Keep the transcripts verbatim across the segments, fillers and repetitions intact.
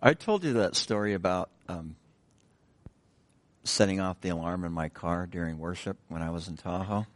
I told you that story about um, setting off the alarm in my car during worship when I was in Tahoe.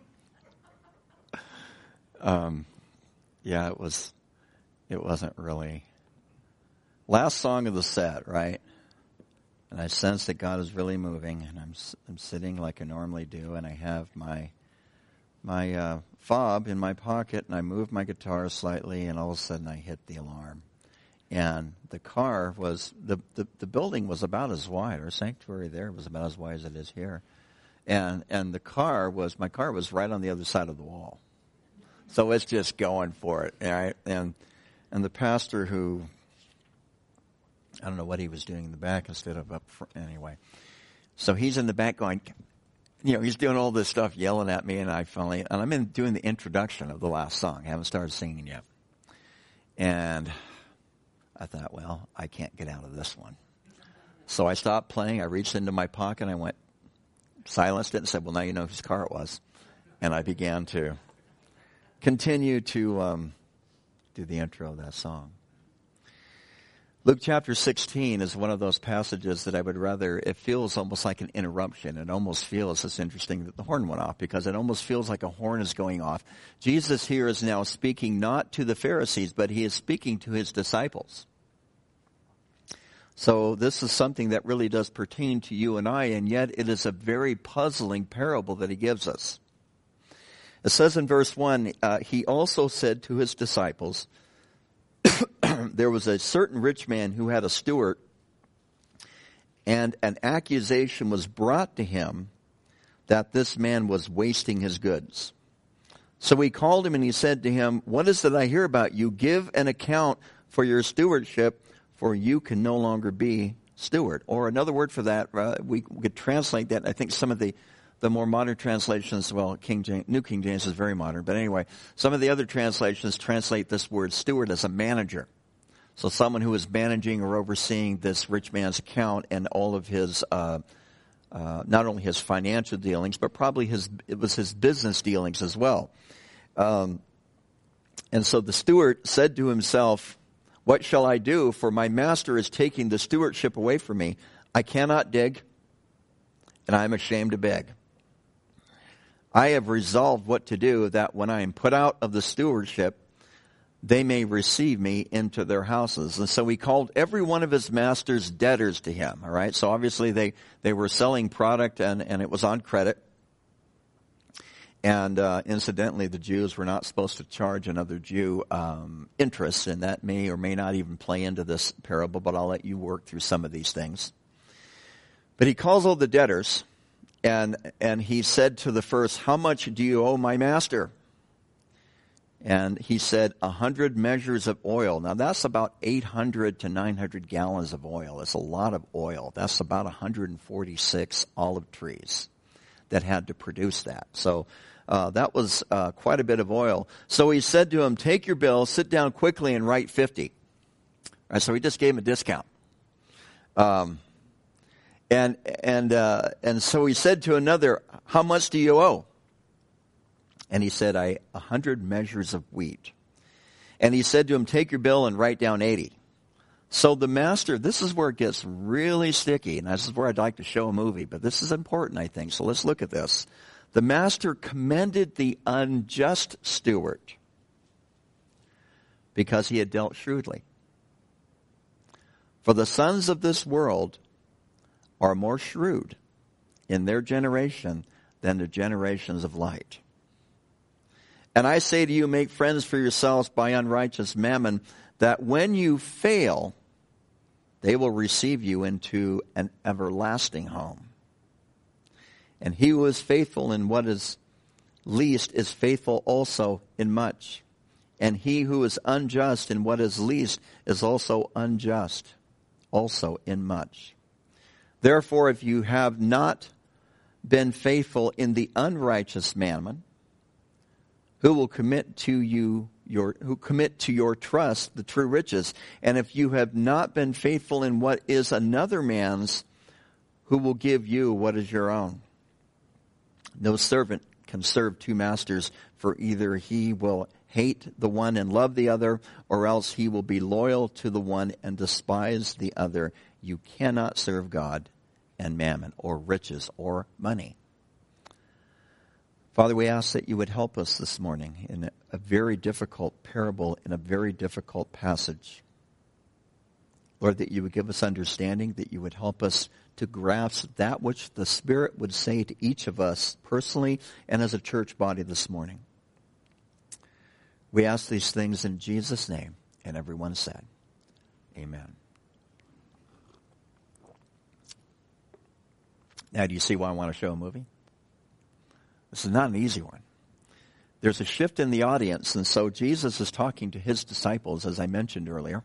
Um, yeah, it was. It wasn't really. Last song of the set, right? And I sense that God is really moving, and I'm I'm sitting like I normally do, and I have my my uh, fob in my pocket, and I move my guitar slightly, and all of a sudden I hit the alarm. And the car was, the, the, the building was about as wide, our sanctuary there was about as wide as it is here. And and the car was, my car was right on the other side of the wall. So it's just going for it, right? And and the pastor who, I don't know what he was doing in the back instead of up front, anyway. So he's in the back going, you know, he's doing all this stuff, yelling at me, and I finally, and I'm in doing the introduction of the last song. I haven't started singing yet. And I thought, well, I can't get out of this one. So I stopped playing. I reached into my pocket. I went, silenced it, and said, well, now you know whose car it was. And I began to continue to um, do the intro of that song. Luke chapter sixteen is one of those passages that I would rather, it feels almost like an interruption. It almost feels, it's interesting that the horn went off, because it almost feels like a horn is going off. Jesus here is now speaking not to the Pharisees, but he is speaking to his disciples. So this is something that really does pertain to you and I, and yet it is a very puzzling parable that he gives us. It says in verse one, uh, he also said to his disciples, there was a certain rich man who had a steward, and an accusation was brought to him that this man was wasting his goods. So he called him and he said to him, what is it I hear about you? Give an account for your stewardship, for you can no longer be steward. Or another word for that, uh, we could translate that. I think some of the The more modern translations, well, King James, New King James is very modern, but anyway, some of the other translations translate this word steward as a manager. So someone who is managing or overseeing this rich man's account and all of his, uh, uh, not only his financial dealings, but probably his, it was his business dealings as well. Um, and so the steward said to himself, what shall I do? For my master is taking the stewardship away from me. I cannot dig, and I am ashamed to beg. I have resolved what to do, that when I am put out of the stewardship, they may receive me into their houses. And so he called every one of his master's debtors to him. All right. So obviously they, they were selling product, and, and it was on credit. And uh, incidentally, the Jews were not supposed to charge another Jew um, interest, and that may or may not even play into this parable, but I'll let you work through some of these things. But he calls all the debtors. And and he said to the first, how much do you owe my master? And he said, a hundred measures of oil. Now that's about eight hundred to nine hundred gallons of oil. It's a lot of oil. That's about one hundred forty-six olive trees that had to produce that. So uh, that was uh, quite a bit of oil. So he said to him, take your bill, sit down quickly, and write fifty. All right, so he just gave him a discount. Um And and uh, and so he said to another, how much do you owe? And he said, I a hundred measures of wheat. And he said to him, take your bill and write down eighty. So the master, this is where it gets really sticky, and this is where I'd like to show a movie, but this is important, I think. So let's look at this. The master commended the unjust steward because he had dealt shrewdly. For the sons of this world are more shrewd in their generation than the generations of light. And I say to you, make friends for yourselves by unrighteous mammon, that when you fail, they will receive you into an everlasting home. And he who is faithful in what is least is faithful also in much. And he who is unjust in what is least is also unjust also in much. Therefore, if you have not been faithful in the unrighteous mammon, who will commit to you your who commit to your trust the true riches? And if you have not been faithful in what is another man's, who will give you what is your own? No servant can serve two masters, for either he will hate the one and love the other, or else he will be loyal to the one and despise the other. You cannot serve God and mammon, or riches, or money. Father, we ask that you would help us this morning in a very difficult parable, in a very difficult passage. Lord, that you would give us understanding, that you would help us to grasp that which the Spirit would say to each of us personally and as a church body this morning. We ask these things in Jesus' name, and everyone said, amen. Now, do you see why I want to show a movie? This is not an easy one. There's a shift in the audience, and so Jesus is talking to his disciples, as I mentioned earlier.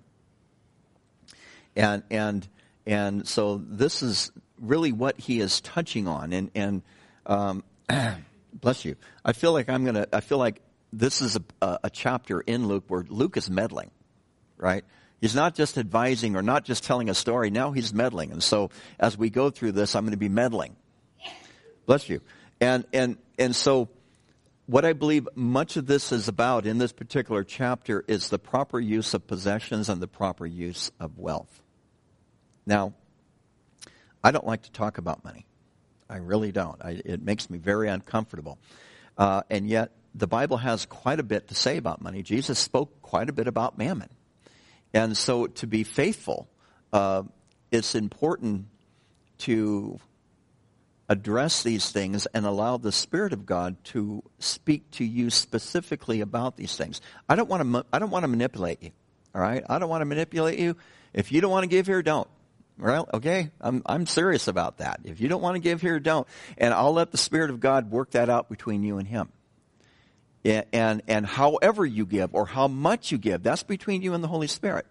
And and and so this is really what he is touching on. And and um, bless you. I feel like I'm gonna. I feel like this is a, a chapter in Luke where Luke is meddling, right? He's not just advising or not just telling a story. Now he's meddling. And so as we go through this, I'm going to be meddling. Bless you. And and and so what I believe much of this is about in this particular chapter is the proper use of possessions and the proper use of wealth. Now, I don't like to talk about money. I really don't. I, it makes me very uncomfortable. Uh, and yet, the Bible has quite a bit to say about money. Jesus spoke quite a bit about mammon. And so to be faithful, uh, it's important to address these things and allow the Spirit of God to speak to you specifically about these things. I don't want to. I don't want to manipulate you. All right, I don't want to manipulate you. If you don't want to give here, don't. Well, okay, I'm I'm serious about that. If you don't want to give here, don't. And I'll let the Spirit of God work that out between you and Him. And and, and however you give or how much you give, that's between you and the Holy Spirit.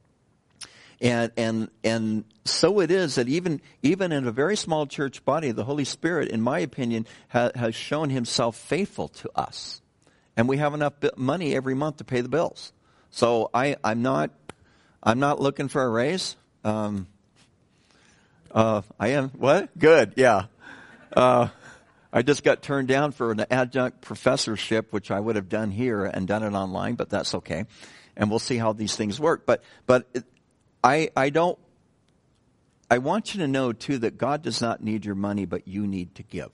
And and and so it is that even even in a very small church body, the Holy Spirit, in my opinion, ha, has shown Himself faithful to us, and we have enough money every month to pay the bills. So I I'm not I'm not looking for a raise. Um, uh, I am what? Good, yeah. Uh, I just got turned down for an adjunct professorship, which I would have done here and done it online, but that's okay, and we'll see how these things work. But but. It, I, I don't, I want you to know too that God does not need your money, but you need to give.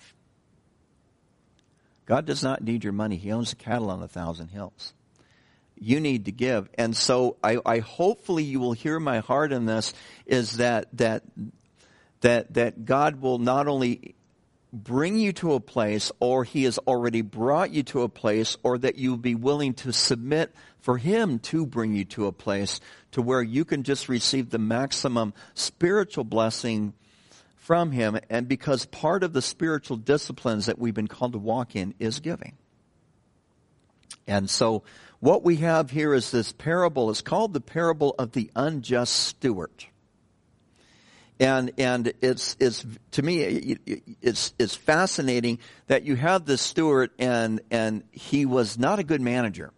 God does not need your money. He owns the cattle on a thousand hills. You need to give. And so I, I hopefully you will hear my heart in this is that, that, that, that God will not only bring you to a place, or He has already brought you to a place, or that you'll be willing to submit for Him to bring you to a place to where you can just receive the maximum spiritual blessing from Him. And because part of the spiritual disciplines that we've been called to walk in is giving. And so what we have here is this parable. It's called the parable of the unjust steward. And and it's it's to me it's it's fascinating that you have this steward and and he was not a good manager.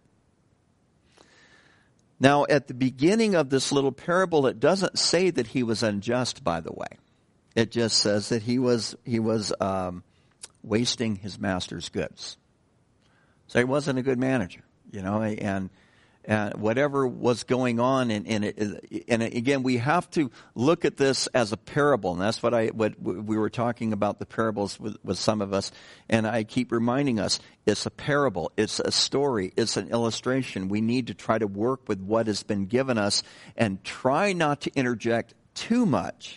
Now at the beginning of this little parable, it doesn't say that he was unjust. By the way, it just says that he was he was um, wasting his master's goods. So he wasn't a good manager, you know, and. And whatever was going on, and, and, it, and again, we have to look at this as a parable, and that's what I what we were talking about the parables with, with some of us. And I keep reminding us, it's a parable, it's a story, it's an illustration. We need to try to work with what has been given us, and try not to interject too much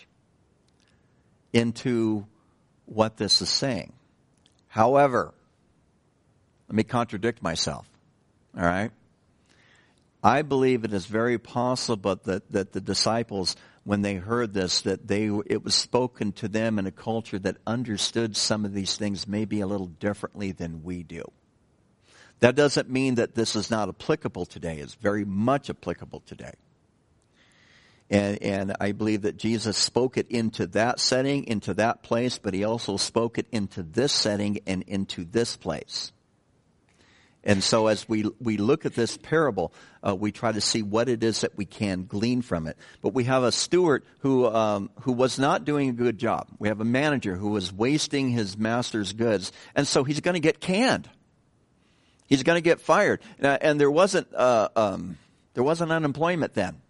into what this is saying. However, let me contradict myself. All right. I believe it is very possible that, that the disciples, when they heard this, that they it was spoken to them in a culture that understood some of these things maybe a little differently than we do. That doesn't mean that this is not applicable today. It's very much applicable today. And, and I believe that Jesus spoke it into that setting, into that place, but He also spoke it into this setting and into this place. And so as we we look at this parable, uh, we try to see what it is that we can glean from it. But we have a steward who um, who was not doing a good job. We have a manager who was wasting his master's goods, and so he's going to get canned. He's going to get fired. And, and there wasn't uh, um, there wasn't unemployment then.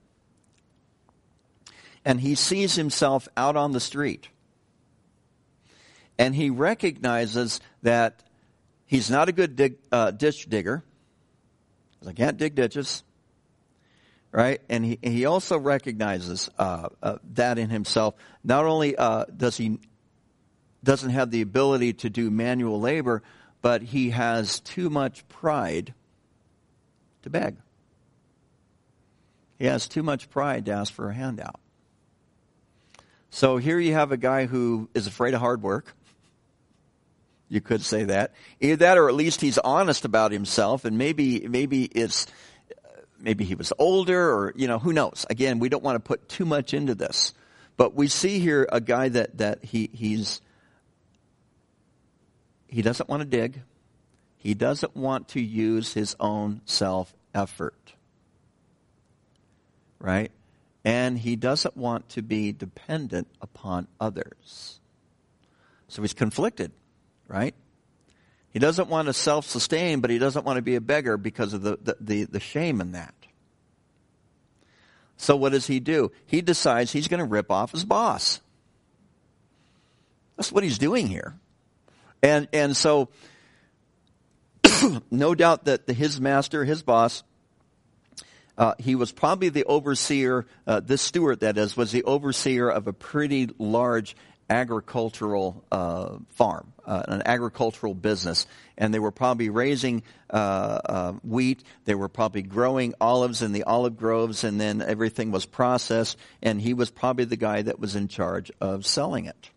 And he sees himself out on the street. And he recognizes that he's not a good dig, uh, ditch digger. I can't dig ditches. Right? And he, he also recognizes uh, uh, that in himself. Not only uh, does he doesn't have the ability to do manual labor, but he has too much pride to beg. He has too much pride to ask for a handout. So here you have a guy who is afraid of hard work. You could say that. Either that, or at least he's honest about himself, and maybe maybe it's maybe he was older, or you know, who knows. Again, we don't want to put too much into this, but we see here a guy that that he he's he doesn't want to dig. He doesn't want to use his own self-effort. Right? And he doesn't want to be dependent upon others. So he's conflicted, right? He doesn't want to self-sustain, but he doesn't want to be a beggar because of the, the, the, the shame in that. So what does he do? He decides he's going to rip off his boss. That's what he's doing here. And and so, no doubt that the, his master, his boss, Uh, he was probably the overseer, uh, this steward that is, was the overseer of a pretty large agricultural uh, farm, uh, an agricultural business. And they were probably raising uh, uh, wheat. They were probably growing olives in the olive groves, and then everything was processed. And he was probably the guy that was in charge of selling it.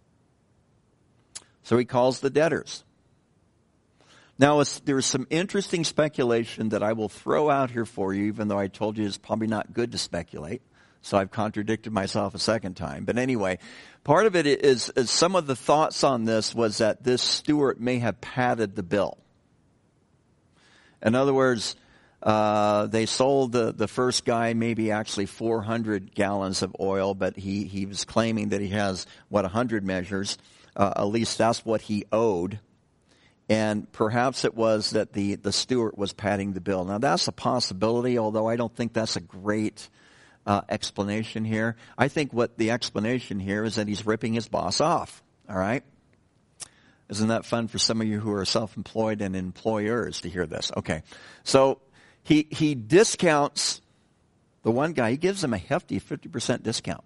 So he calls the debtors. Now, there's some interesting speculation that I will throw out here for you, even though I told you it's probably not good to speculate. So I've contradicted myself a second time. But anyway, part of it is, is some of the thoughts on this was that this steward may have padded the bill. In other words, uh, they sold the, the first guy maybe actually four hundred gallons of oil, but he, he was claiming that he has, what, one hundred measures. Uh, at least that's what he owed. And perhaps it was that the, the steward was padding the bill. Now, that's a possibility, although I don't think that's a great uh, explanation here. I think what the explanation here is that he's ripping his boss off, all right? Isn't that fun for some of you who are self-employed and employers to hear this? Okay. So he he discounts the one guy. He gives him a hefty fifty percent discount.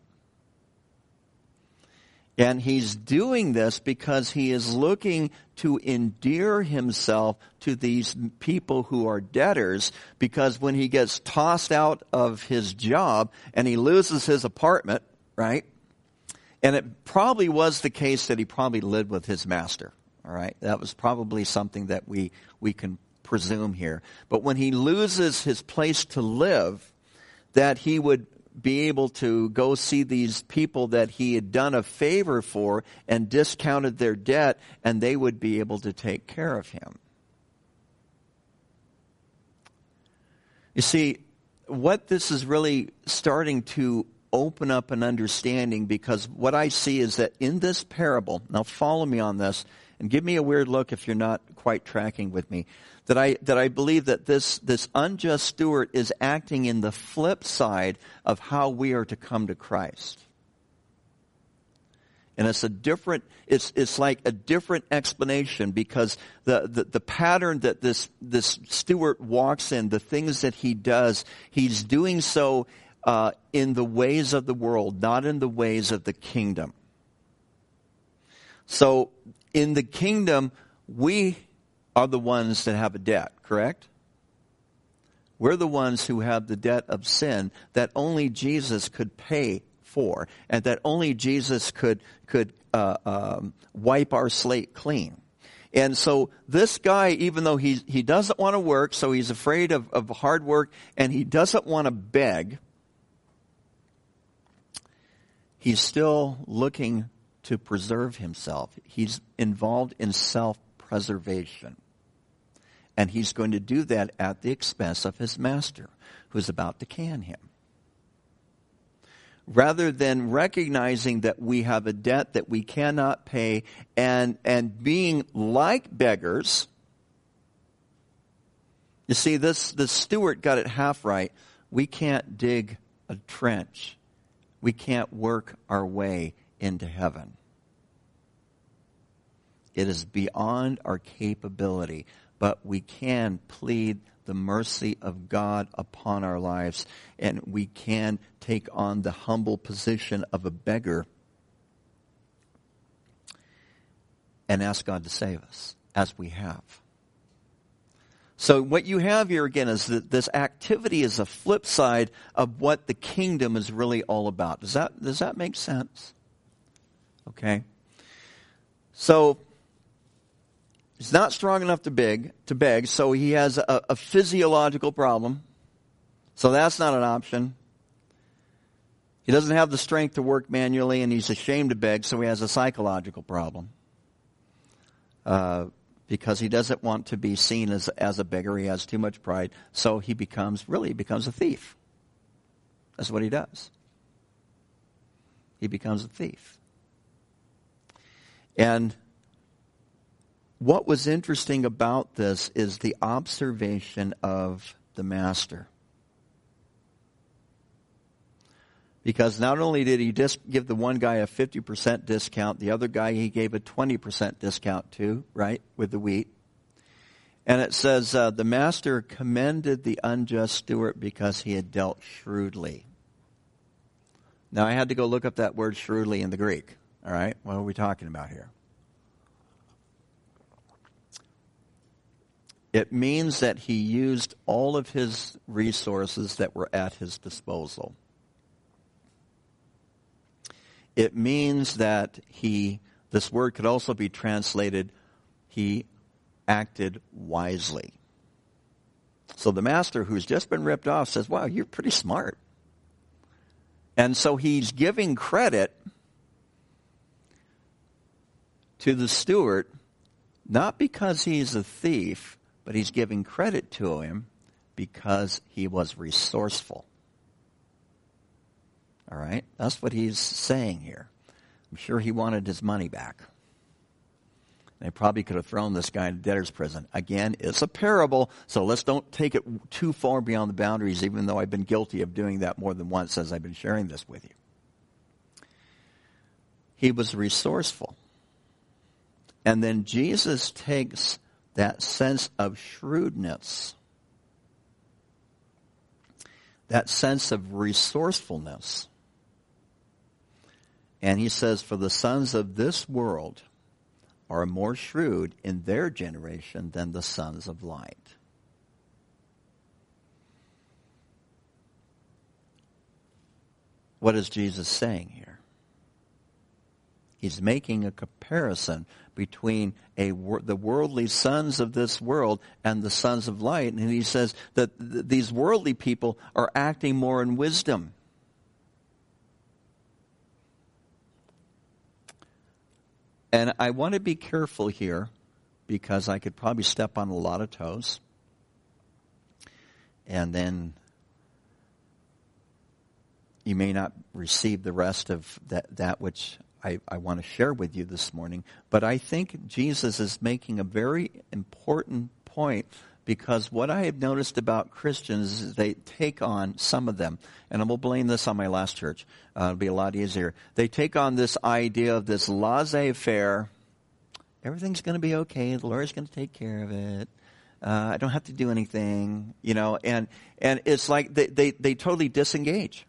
And he's doing this because he is looking to endear himself to these people who are debtors, because when he gets tossed out of his job and he loses his apartment, right? And it probably was the case that he probably lived with his master, all right? That was probably something that we, we can presume here. But when he loses his place to live, that he would be able to go see these people that he had done a favor for and discounted their debt, and they would be able to take care of him. You see, what this is really starting to open up an understanding, because what I see is that in this parable, now follow me on this, and give me a weird look if you're not quite tracking with me, that I that I believe that this this unjust steward is acting in the flip side of how we are to come to Christ. And it's a different, it's it's like a different explanation, because the, the, the pattern that this this steward walks in, the things that he does, he's doing so uh, in the ways of the world, not in the ways of the kingdom. So in the kingdom, we are the ones that have a debt, correct? We're the ones who have the debt of sin that only Jesus could pay for, and that only Jesus could could uh, um, wipe our slate clean. And so this guy, even though he he doesn't want to work, so he's afraid of, of hard work, and he doesn't want to beg, he's still looking to preserve himself. He's involved in self-preservation. And he's going to do that at the expense of his master, who's about to can him. Rather than recognizing that we have a debt that we cannot pay, and, and being like beggars, You see, this, this steward got it half right. We can't dig a trench. We can't work our way into heaven. It is beyond our capability, but we can plead the mercy of God upon our lives, and we can take on the humble position of a beggar and ask God to save us, as we have. So what you have here again is that this activity is a flip side of what the kingdom is really all about. Does that, does that make sense? Okay. So he's not strong enough to beg, to beg, so he has a, a physiological problem. So that's not an option. He doesn't have the strength to work manually, and he's ashamed to beg, so he has a psychological problem. Uh, because he doesn't want to be seen as, as a beggar. He has too much pride. So he becomes, really he becomes a thief. That's what he does. He becomes a thief. And what was interesting about this is the observation of the master. Because not only did he dis- give the one guy a fifty percent discount, the other guy he gave a twenty percent discount to, right, with the wheat. And it says, uh, the master commended the unjust steward because he had dealt shrewdly. Now, I had to go look up that word shrewdly in the Greek. All right, what are we talking about here? It means that he used all of his resources that were at his disposal. It means that he, this word could also be translated, he acted wisely. So the master who's just been ripped off says, wow, you're pretty smart. And so he's giving credit to the steward, not because he's a thief, but he's giving credit to him because he was resourceful. All right? That's what he's saying here. I'm sure he wanted his money back. They probably could have thrown this guy in debtor's prison. Again, it's a parable, so let's don't take it too far beyond the boundaries, even though I've been guilty of doing that more than once as I've been sharing this with you. He was resourceful. And then Jesus takes that sense of shrewdness, that sense of resourcefulness, and he says, for the sons of this world are more shrewd in their generation than the sons of light. What is Jesus saying here? He's making a comparison between a, the worldly sons of this world and the sons of light. And he says that th- these worldly people are acting more in wisdom. And I want to be careful here because I could probably step on a lot of toes. And then you may not receive the rest of that, that which I, I want to share with you this morning. But I think Jesus is making a very important point, because what I have noticed about Christians is they take on, some of them, and I will blame this on my last church. Uh, it'll be a lot easier. They take on this idea of this laissez-faire. Everything's going to be okay. The Lord's going to take care of it. Uh, I don't have to do anything, you know. And and it's like they, they, they totally disengage.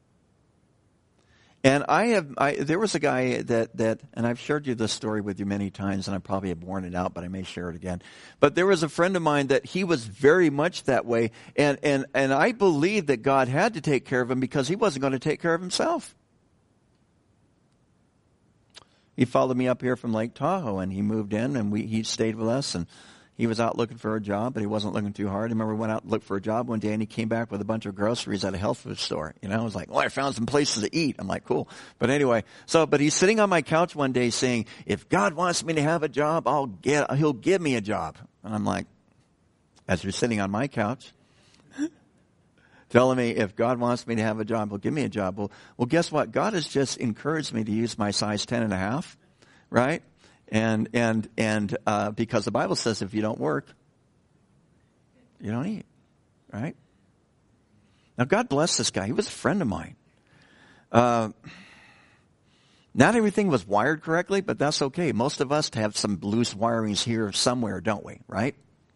And I have, I, there was a guy that, that, and I've shared you this story with you many times, and I probably have worn it out, but I may share it again. But there was a friend of mine that he was very much that way, and, and, and I believed that God had to take care of him because he wasn't going to take care of himself. He followed me up here from Lake Tahoe, and he moved in, and we, he stayed with us, and he was out looking for a job, but he wasn't looking too hard. I remember we went out and looked for a job one day, and he came back with a bunch of groceries at a health food store. You know, I was like, well, I found some places to eat. I'm like, cool. But anyway, so, but he's sitting on my couch one day saying, if God wants me to have a job, I'll get, he'll give me a job. And I'm like, as you're sitting on my couch, telling me if God wants me to have a job, he'll give me a job. Well, well, guess what? God has just encouraged me to use my size ten and a half, right? And, and, and, uh, because the Bible says if you don't work, you don't eat, right? Now, God bless this guy. He was a friend of mine. Uh, not everything was wired correctly, but that's okay. Most of us have some loose wirings here somewhere, don't we? Right?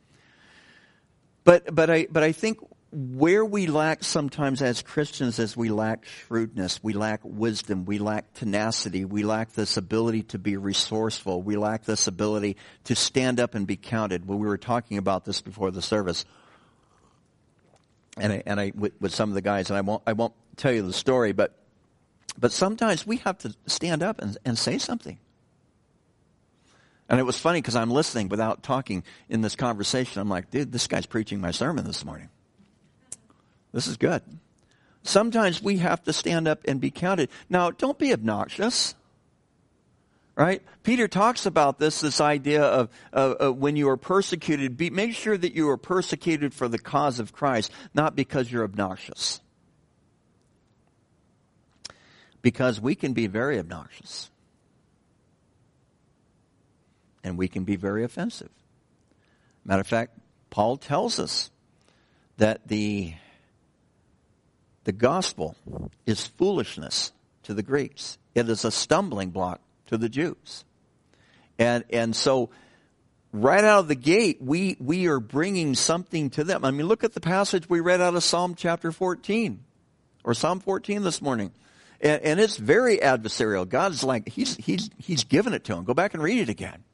But but I but I think where we lack sometimes as Christians is we lack shrewdness, we lack wisdom, we lack tenacity, we lack this ability to be resourceful, we lack this ability to stand up and be counted. Well, we were talking about this before the service. And I, and I with, with some of the guys, and I won't I won't tell you the story, but but sometimes we have to stand up and, and say something. And it was funny because I'm listening without talking in this conversation. I'm like, dude, this guy's preaching my sermon this morning. This is good. Sometimes we have to stand up and be counted. Now, don't be obnoxious. Right? Peter talks about this, this idea of uh, uh, when you are persecuted, be, make sure that you are persecuted for the cause of Christ, not because you're obnoxious. Because we can be very obnoxious. And we can be very offensive. Matter of fact, Paul tells us that the, the gospel is foolishness to the Greeks. It is a stumbling block to the Jews. And and so right out of the gate, we we are bringing something to them. I mean, look at the passage we read out of Psalm chapter fourteen, or Psalm fourteen this morning. And, and it's very adversarial. God's like, he's, he's, he's given it to him. Go back and read it again.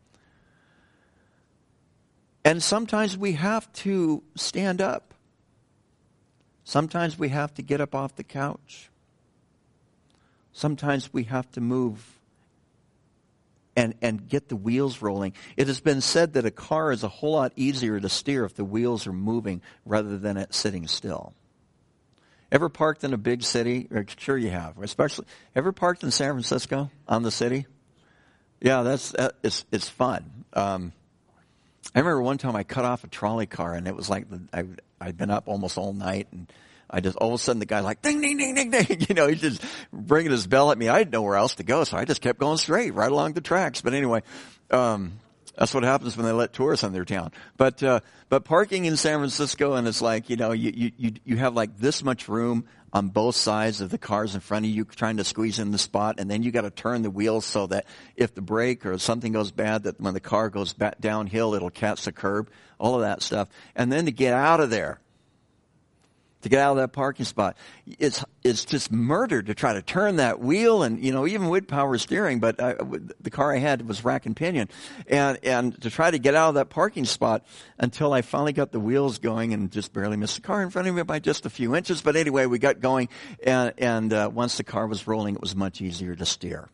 And sometimes we have to stand up. Sometimes we have to get up off the couch. Sometimes we have to move And, and get the wheels rolling. It has been said that a car is a whole lot easier to steer if the wheels are moving rather than it sitting still. Ever parked in a big city? Sure you have. Especially, ever parked in San Francisco on the city? Yeah, that's that, it's it's fun. Um, I remember one time I cut off a trolley car, and it was like the, I, I'd been up almost all night, and I just, all of a sudden the guy's like, ding, ding, ding, ding, ding. You know, he's just bringing his bell at me. I didn't know where else to go, so I just kept going straight, right along the tracks. But anyway, um, that's what happens when they let tourists in their town. But, uh, but parking in San Francisco, and it's like, you know, you, you, you have like this much room on both sides of the cars in front of you trying to squeeze in the spot, and then you got to turn the wheels so that if the brake or something goes bad, that when the car goes back downhill, it'll catch the curb, all of that stuff. And then to get out of there, to get out of that parking spot. It's it's just murder to try to turn that wheel, and you know, even with power steering, but I, the car I had was rack and pinion, and and to try to get out of that parking spot until I finally got the wheels going and just barely missed the car in front of me by just a few inches. But anyway, we got going, and and uh, once the car was rolling, it was much easier to steer.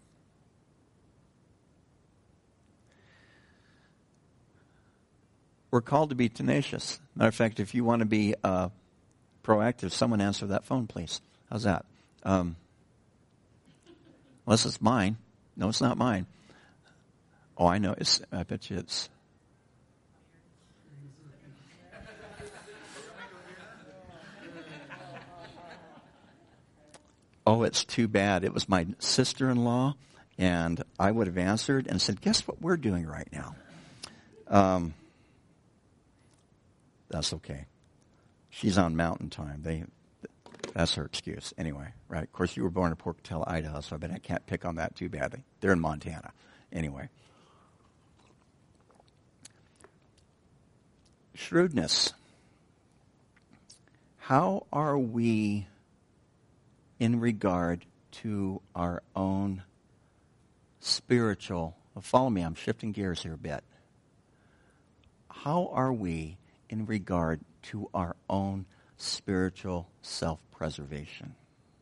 We're called to be tenacious. Matter of fact, if you want to be uh, proactive, someone answer that phone, please. How's that? Um, unless it's mine. No, it's not mine. Oh, I know. It's. I bet you it's. Oh, it's too bad. It was my sister-in-law, and I would have answered and said, guess what we're doing right now? Um, that's okay. She's on mountain time. They, that's her excuse. Anyway, right? Of course, you were born in Pocatello, Idaho, so I bet I can't pick on that too badly. They're in Montana. Anyway. Shrewdness. How are we in regard to our own spiritual, well, follow me, I'm shifting gears here a bit. How are we in regard to our own spiritual self-preservation?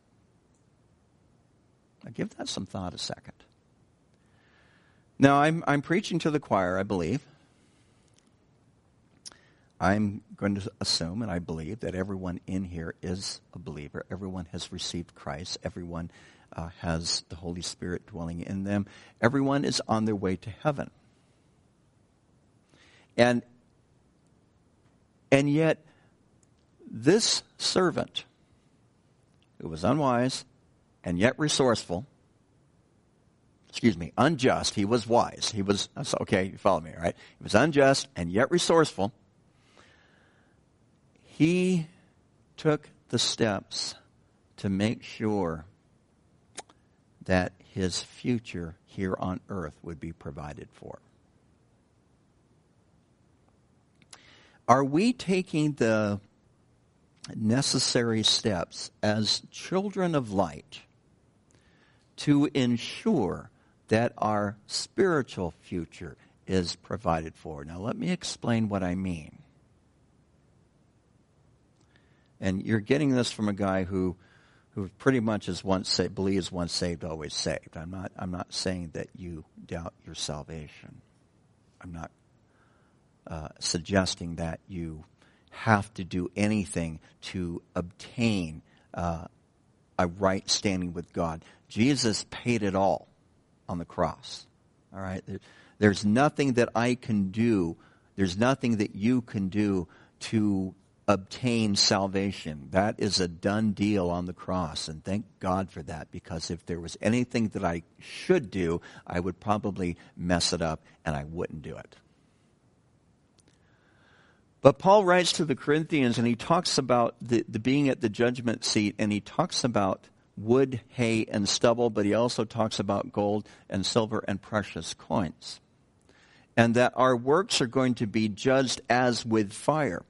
Now give that some thought a second. Now I'm I'm preaching to the choir, I believe. I'm going to assume and I believe that everyone in here is a believer. Everyone has received Christ. Everyone uh, has the Holy Spirit dwelling in them. Everyone is on their way to heaven. And And yet, this servant, who was unwise and yet resourceful, excuse me, unjust, he was wise. He was, okay, you follow me, right? He was unjust and yet resourceful. He took the steps to make sure that his future here on earth would be provided for. Are we taking the necessary steps as children of light to ensure that our spiritual future is provided for? Now, let me explain what I mean. And you're getting this from a guy who, who pretty much is once saved, believes once saved, always saved. I'm not, I'm not saying that you doubt your salvation. I'm not uh, suggesting that you have to do anything to obtain uh, a right standing with God. Jesus paid it all on the cross. All right? There, there's nothing that I can do. There's nothing that you can do to obtain salvation. That is a done deal on the cross, and thank God for that, because if there was anything that I should do, I would probably mess it up, and I wouldn't do it. But Paul writes to the Corinthians, and he talks about the, the being at the judgment seat, and he talks about wood, hay, and stubble, but he also talks about gold and silver and precious coins. And that our works are going to be judged as with fire.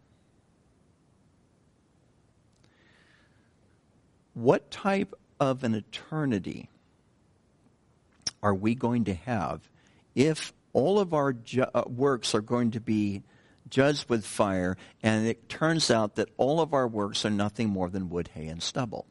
What type of an eternity are we going to have if all of our ju- uh, works are going to be judged with fire, and it turns out that all of our works are nothing more than wood, hay, and stubble?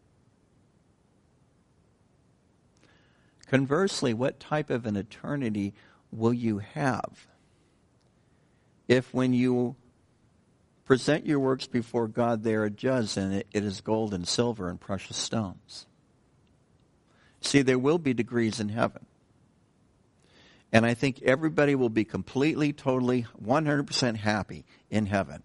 Conversely, what type of an eternity will you have if when you present your works before God, they are judged, and it, it is gold and silver and precious stones? See, there will be degrees in heaven. And I think everybody will be completely, totally, one hundred percent happy in heaven.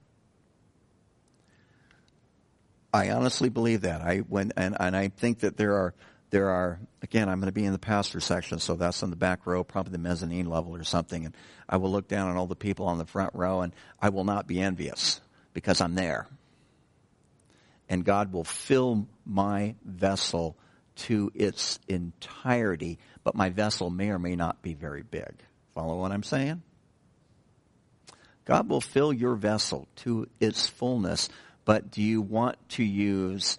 I honestly believe that. I when and, and I think that there are there are again, I'm going to be in the pastor section, so that's on the back row, probably the mezzanine level or something, and I will look down on all the people on the front row, and I will not be envious, because I'm there. And God will fill my vessel to its entirety, but my vessel may or may not be very big. Follow what I'm saying? God will fill your vessel to its fullness, but do you want to use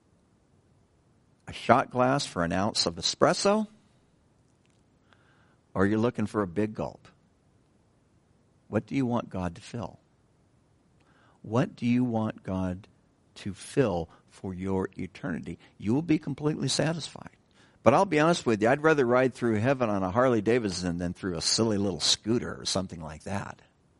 a shot glass for an ounce of espresso? Or are you looking for a big gulp? What do you want God to fill? What do you want God to fill for your eternity? You will be completely satisfied. But I'll be honest with you, I'd rather ride through heaven on a Harley Davidson than through a silly little scooter or something like that.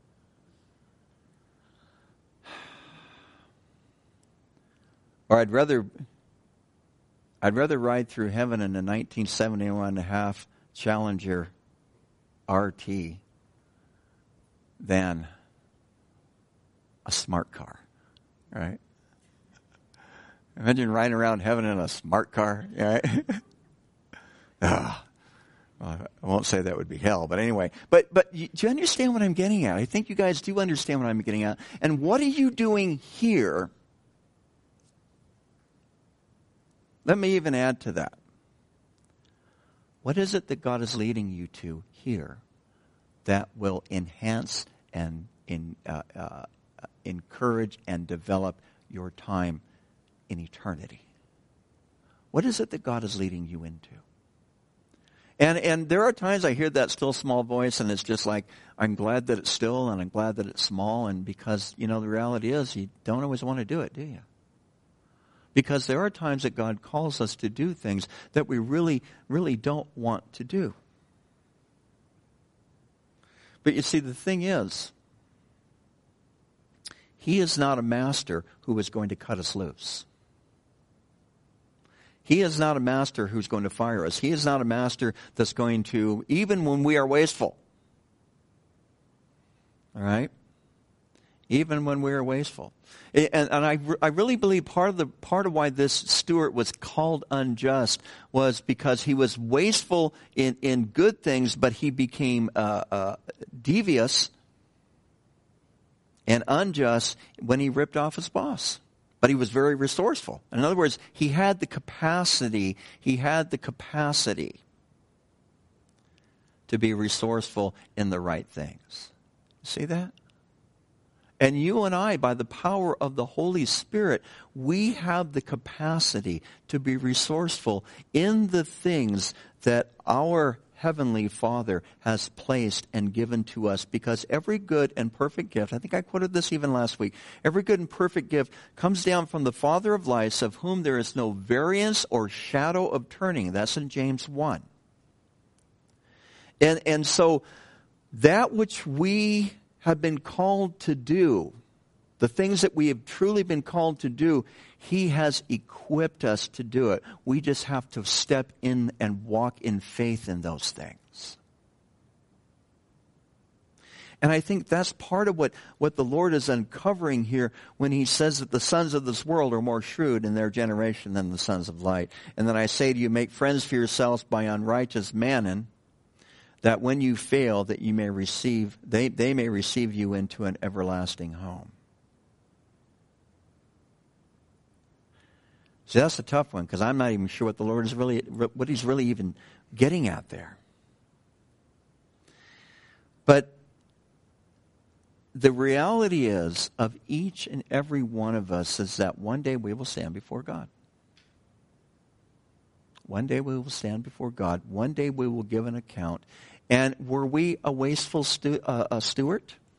Or I'd rather I'd rather ride through heaven in a nineteen seventy-one and a half Challenger R T than a smart car, right? Imagine riding around heaven in a smart car, right? ah, well, I won't say that would be hell, but anyway. But but you, do you understand what I'm getting at? I think you guys do understand what I'm getting at. And what are you doing here? Let me even add to that. What is it that God is leading you to here that will enhance and in, uh, uh, encourage and develop your time in eternity? What is it that God is leading you into? And and there are times I hear that still small voice, and it's just like, I'm glad that it's still, and I'm glad that it's small, and because, you know, the reality is you don't always want to do it, do you? Because there are times that God calls us to do things that we really, really don't want to do. But you see, the thing is, He is not a master who is going to cut us loose. He is not a master who's going to fire us. He is not a master that's going to, even when we are wasteful. All right? Even when we are wasteful. And, and I, I really believe part of the part of why this steward was called unjust was because he was wasteful in, in good things, but he became uh, uh, devious and unjust when he ripped off his boss. But he was very resourceful. In other words, he had the capacity, he had the capacity to be resourceful in the right things. See that? And you and I, by the power of the Holy Spirit, we have the capacity to be resourceful in the things that our Heavenly Father has placed and given to us, because every good and perfect gift, I think I quoted this even last week, every good and perfect gift comes down from the Father of lights, of whom there is no variance or shadow of turning. That's in James one. And, and so that which we have been called to do, the things that we have truly been called to do, He has equipped us to do it. We just have to step in and walk in faith in those things. And I think that's part of what, what the Lord is uncovering here when He says that the sons of this world are more shrewd in their generation than the sons of light. And then I say to you, make friends for yourselves by unrighteous mammon, that when you fail, that you may receive, they, they may receive you into an everlasting home. See, that's a tough one, because I'm not even sure what the Lord is really, what He's really even getting at there. But the reality is, of each and every one of us, is that one day we will stand before God. One day we will stand before God. One day we will give an account. And were we a wasteful stu- uh, a steward?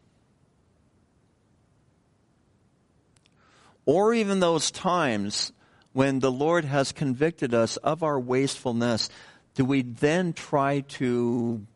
Or even those times when the Lord has convicted us of our wastefulness, do we then try to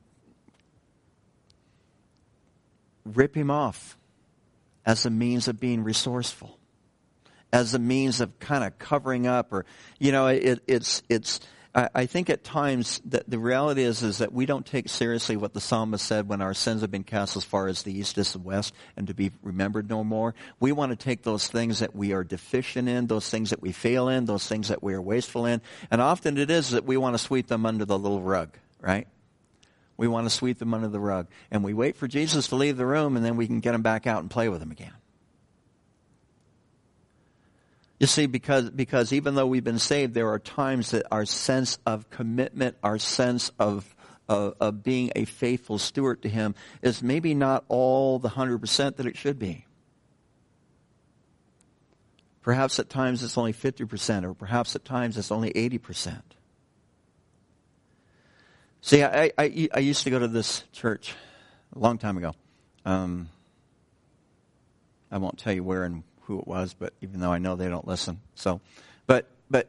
rip Him off as a means of being resourceful, as a means of kind of covering up? Or, you know, it, it's it's. I think at times that the reality is is that we don't take seriously what the psalmist said when our sins have been cast as far as the east is the west and to be remembered no more. We want to take those things that we are deficient in, those things that we fail in, those things that we are wasteful in, and often it is that we want to sweep them under the little rug, right? We want to sweep them under the rug. And we wait for Jesus to leave the room, and then we can get them back out and play with them again. You see, because because even though we've been saved, there are times that our sense of commitment, our sense of, of, of being a faithful steward to Him is maybe not all the one hundred percent that it should be. Perhaps at times it's only fifty percent, or perhaps at times it's only eighty percent. See, I, I, I used to go to this church a long time ago. Um, I won't tell you where and who it was, but even though I know they don't listen. So, but, but,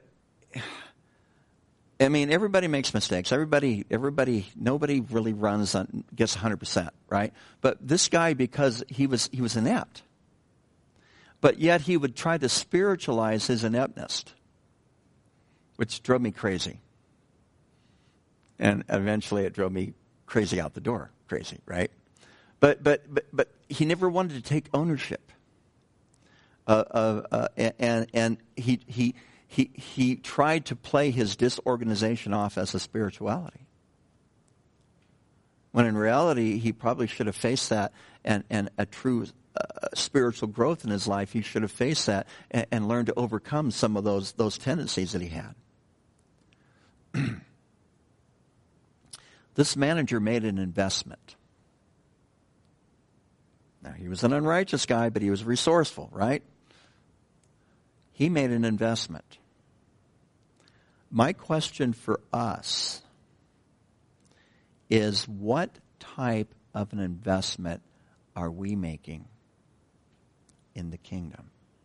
I mean, everybody makes mistakes. Everybody, everybody, nobody really runs on, gets one hundred percent, right? But this guy, because he was, he was inept. But yet he would try to spiritualize his ineptness, which drove me crazy. And eventually it drove me crazy out the door, crazy, right? But, but, but, but he never wanted to take ownership. Uh, uh, uh, and and he he he he tried to play his disorganization off as a spirituality, when in reality he probably should have faced that, and and a true uh, spiritual growth in his life, he should have faced that and, and learned to overcome some of those those tendencies that he had. This manager made an investment. Now, he was an unrighteous guy, but he was resourceful, right? He made an investment. My question for us is, what type of an investment are we making in the kingdom?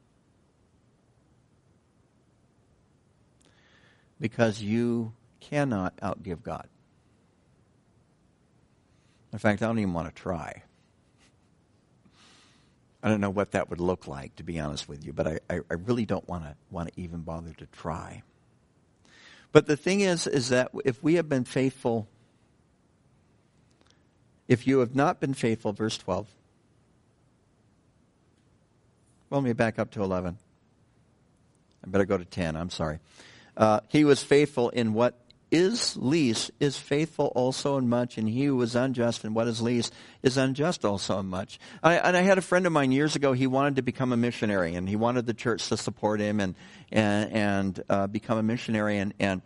Because you cannot outgive God. In fact, I don't even want to try. I don't know what that would look like, to be honest with you, but I, I, I really don't want to want to even bother to try. But the thing is, is that if we have been faithful, if you have not been faithful, verse twelve. Well, let me back up to eleven. I better go to ten, I'm sorry. Uh, he was faithful in what is least is faithful also in much, and he who is unjust in what is least is unjust also in much. I, and I had a friend of mine years ago. He wanted to become a missionary, and he wanted the church to support him and and, and uh, become a missionary. And, and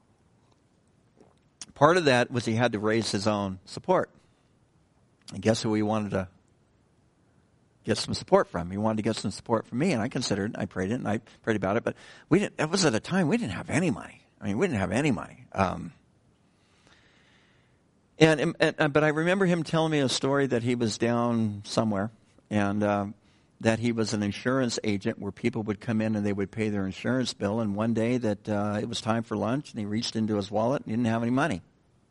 part of that was he had to raise his own support. And guess who he wanted to get some support from? He wanted to get some support from me, and I considered, I prayed it, and I prayed about it. But we didn't. That was at a time we didn't have any money. I mean, we didn't have any money. Um, and, and, and but I remember him telling me a story that he was down somewhere, and um, that he was an insurance agent where people would come in and they would pay their insurance bill. And one day that uh, it was time for lunch, and he reached into his wallet and he didn't have any money.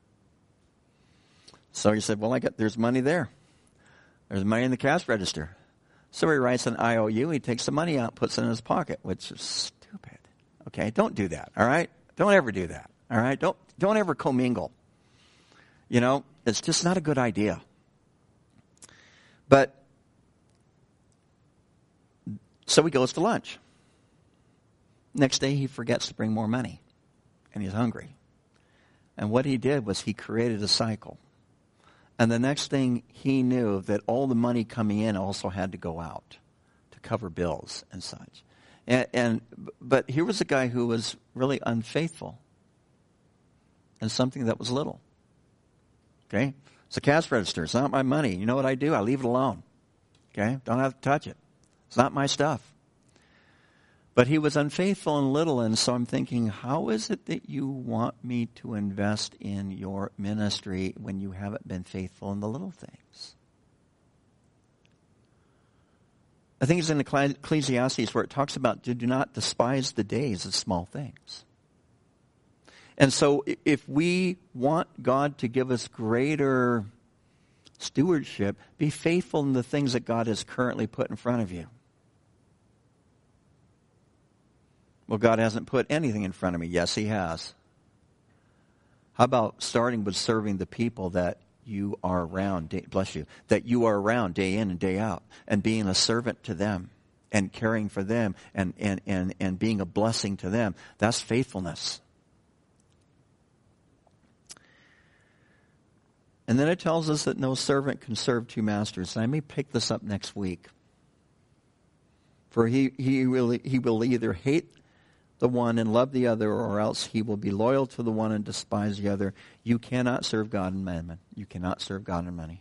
So he said, "Well, I got there's money there. There's money in the cash register." So he writes an I O U. He takes the money out, puts it in his pocket, which is stupid. Okay, don't do that. All right. Don't ever do that, all right? Don't don't ever commingle. You know, it's just not a good idea. But, so he goes to lunch. Next day, he forgets to bring more money, and he's hungry. And what he did was he created a cycle. And the next thing he knew, that all the money coming in also had to go out to cover bills and such. And, and but here was a guy who was really unfaithful in something that was little. Okay? It's a cash register. It's not my money. You know what I do? I leave it alone. Okay? Don't have to touch it. It's not my stuff. But he was unfaithful in little, and so I'm thinking, how is it that you want me to invest in your ministry when you haven't been faithful in the little things? I think it's in Ecclesiastes where it talks about do not despise the days of small things. And so if we want God to give us greater stewardship, be faithful in the things that God has currently put in front of you. Well, God hasn't put anything in front of me. Yes, he has. How about starting with serving the people that you are around, day, bless you, that you are around day in and day out, and being a servant to them and caring for them and, and, and, and being a blessing to them. That's faithfulness. And then it tells us that no servant can serve two masters. And I may pick this up next week. For he, he, will, he will either hate the one and love the other, or else he will be loyal to the one and despise the other. You cannot serve God and mammon. You cannot serve God and money.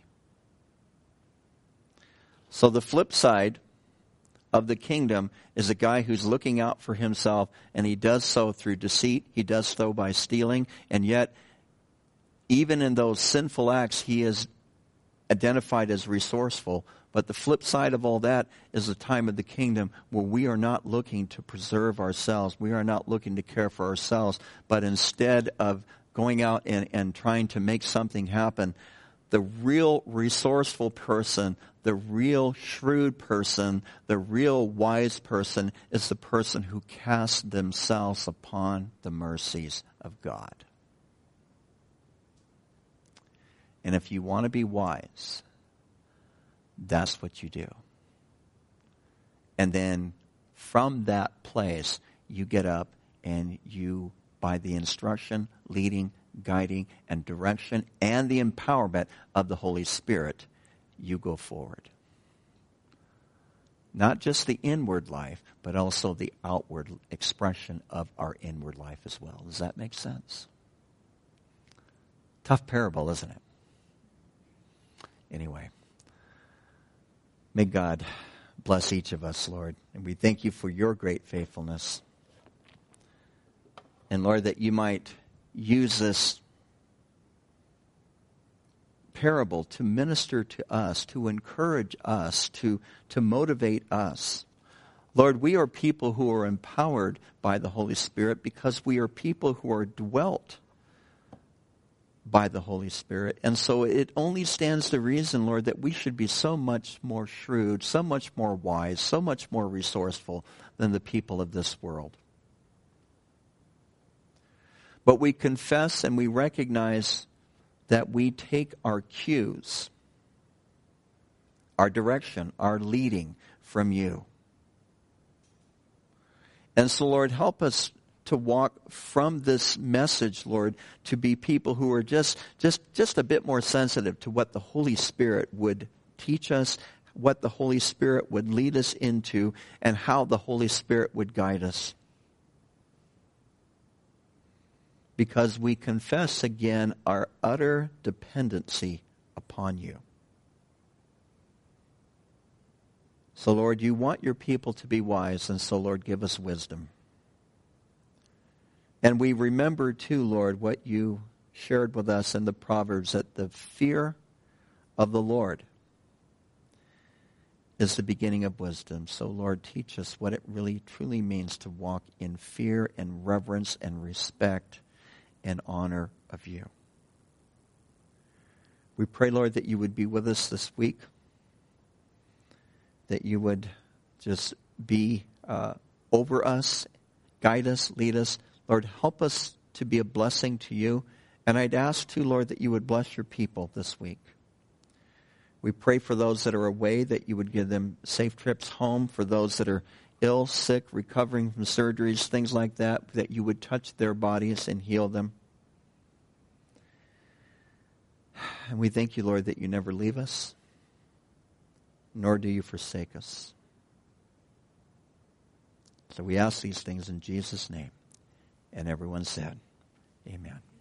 So the flip side of the kingdom is a guy who's looking out for himself, and he does so through deceit. He does so by stealing, and yet even in those sinful acts, he is identified as resourceful. But the flip side of all that is the time of the kingdom where we are not looking to preserve ourselves. We are not looking to care for ourselves. But instead of going out and, and trying to make something happen, the real resourceful person, the real shrewd person, the real wise person is the person who casts themselves upon the mercies of God. And if you want to be wise, that's what you do. And then from that place, you get up and you, by the instruction, leading, guiding, and direction, and the empowerment of the Holy Spirit, you go forward. Not just the inward life, but also the outward expression of our inward life as well. Does that make sense? Tough parable, isn't it? Anyway. May God bless each of us, Lord. And we thank you for your great faithfulness. And Lord, that you might use this parable to minister to us, to encourage us, to, to motivate us. Lord, we are people who are empowered by the Holy Spirit because we are people who are dwelt by the Holy Spirit. And so it only stands to reason, Lord, that we should be so much more shrewd, so much more wise, so much more resourceful than the people of this world. But we confess and we recognize that we take our cues, our direction, our leading from you. And so, Lord, help us to walk from this message, Lord, to be people who are just, just, just a bit more sensitive to what the Holy Spirit would teach us, what the Holy Spirit would lead us into, and how the Holy Spirit would guide us. Because we confess again our utter dependency upon you. So, Lord, you want your people to be wise, and so, Lord, give us wisdom. And we remember, too, Lord, what you shared with us in the Proverbs, that the fear of the Lord is the beginning of wisdom. So, Lord, teach us what it really, truly means to walk in fear and reverence and respect and honor of you. We pray, Lord, that you would be with us this week, that you would just be uh, over us, guide us, lead us. Lord, help us to be a blessing to you. And I'd ask, too, Lord, that you would bless your people this week. We pray for those that are away, that you would give them safe trips home. For those that are ill, sick, recovering from surgeries, things like that, that you would touch their bodies and heal them. And we thank you, Lord, that you never leave us, nor do you forsake us. So we ask these things in Jesus' name. And everyone said, amen.